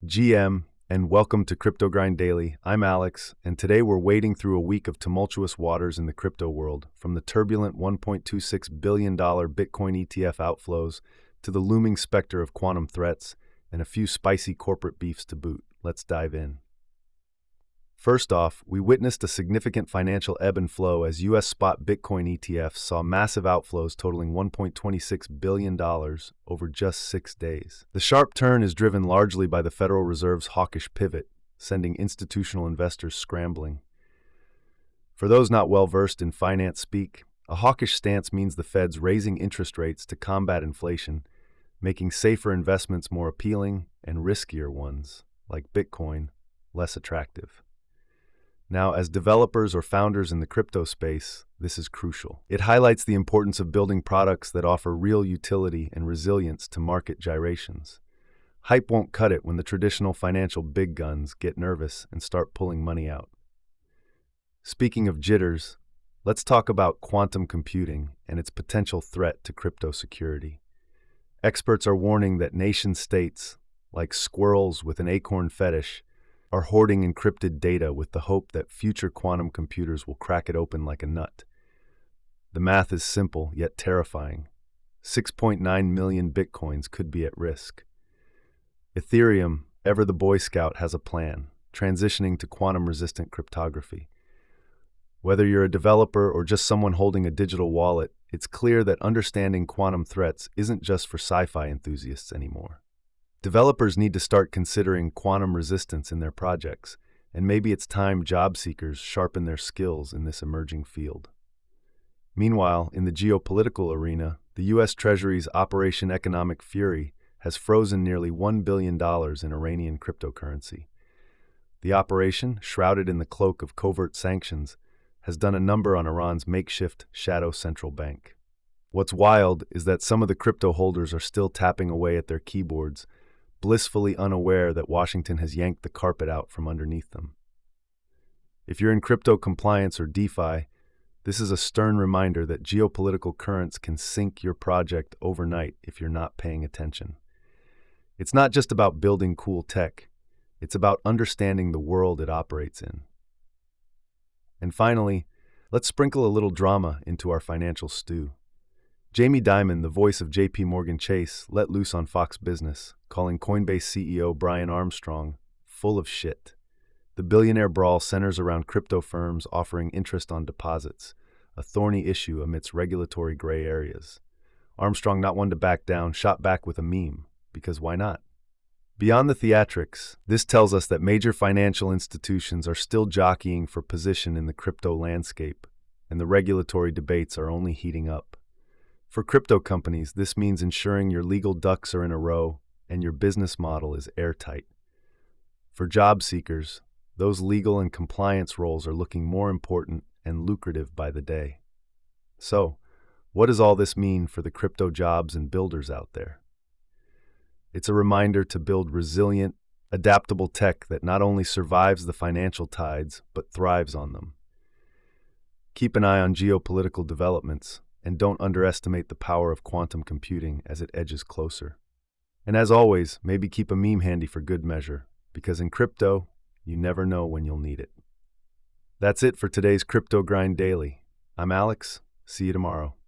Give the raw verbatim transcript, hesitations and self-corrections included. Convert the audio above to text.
G M, and welcome to Crypto Grind Daily. I'm Alex, and today we're wading through a week of tumultuous waters in the crypto world, from the turbulent one point two six billion dollars Bitcoin E T F outflows to the looming specter of quantum threats and a few spicy corporate beefs to boot. Let's dive in. First off, we witnessed a significant financial ebb and flow as U S spot Bitcoin E T Fs saw massive outflows totaling one point two six billion dollars over just six days. The sharp turn is driven largely by the Federal Reserve's hawkish pivot, sending institutional investors scrambling. For those not well versed in finance speak, a hawkish stance means the Fed's raising interest rates to combat inflation, making safer investments more appealing and riskier ones, like Bitcoin, less attractive. Now, as developers or founders in the crypto space, this is crucial. It highlights the importance of building products that offer real utility and resilience to market gyrations. Hype won't cut it when the traditional financial big guns get nervous and start pulling money out. Speaking of jitters, let's talk about quantum computing and its potential threat to crypto security. Experts are warning that nation-states, like squirrels with an acorn fetish, are hoarding encrypted data with the hope that future quantum computers will crack it open like a nut. The math is simple, yet terrifying. six point nine million bitcoins could be at risk. Ethereum, ever the Boy Scout, has a plan, transitioning to quantum-resistant cryptography. Whether you're a developer or just someone holding a digital wallet, it's clear that understanding quantum threats isn't just for sci-fi enthusiasts anymore. Developers need to start considering quantum resistance in their projects, and maybe it's time job seekers sharpen their skills in this emerging field. Meanwhile, in the geopolitical arena, the U S Treasury's Operation Economic Fury has frozen nearly one billion dollars in Iranian cryptocurrency. The operation, shrouded in the cloak of covert sanctions, has done a number on Iran's makeshift shadow central bank. What's wild is that some of the crypto holders are still tapping away at their keyboards, blissfully unaware that Washington has yanked the carpet out from underneath them. If you're in crypto compliance or DeFi, this is a stern reminder that geopolitical currents can sink your project overnight if you're not paying attention. It's not just about building cool tech, it's about understanding the world it operates in. And finally, let's sprinkle a little drama into our financial stew. Jamie Dimon, the voice of J P Morgan Chase, let loose on Fox Business, calling Coinbase C E O Brian Armstrong full of shit. The billionaire brawl centers around crypto firms offering interest on deposits, a thorny issue amidst regulatory gray areas. Armstrong, not one to back down, shot back with a meme, because why not? Beyond the theatrics, this tells us that major financial institutions are still jockeying for position in the crypto landscape, and the regulatory debates are only heating up. For crypto companies, this means ensuring your legal ducks are in a row and your business model is airtight. For job seekers, those legal and compliance roles are looking more important and lucrative by the day. So, what does all this mean for the crypto jobs and builders out there? It's a reminder to build resilient, adaptable tech that not only survives the financial tides, but thrives on them. Keep an eye on geopolitical developments, and don't underestimate the power of quantum computing as it edges closer. And as always, maybe keep a meme handy for good measure, because in crypto, you never know when you'll need it. That's it for today's Crypto Grind Daily. I'm Alex. See you tomorrow.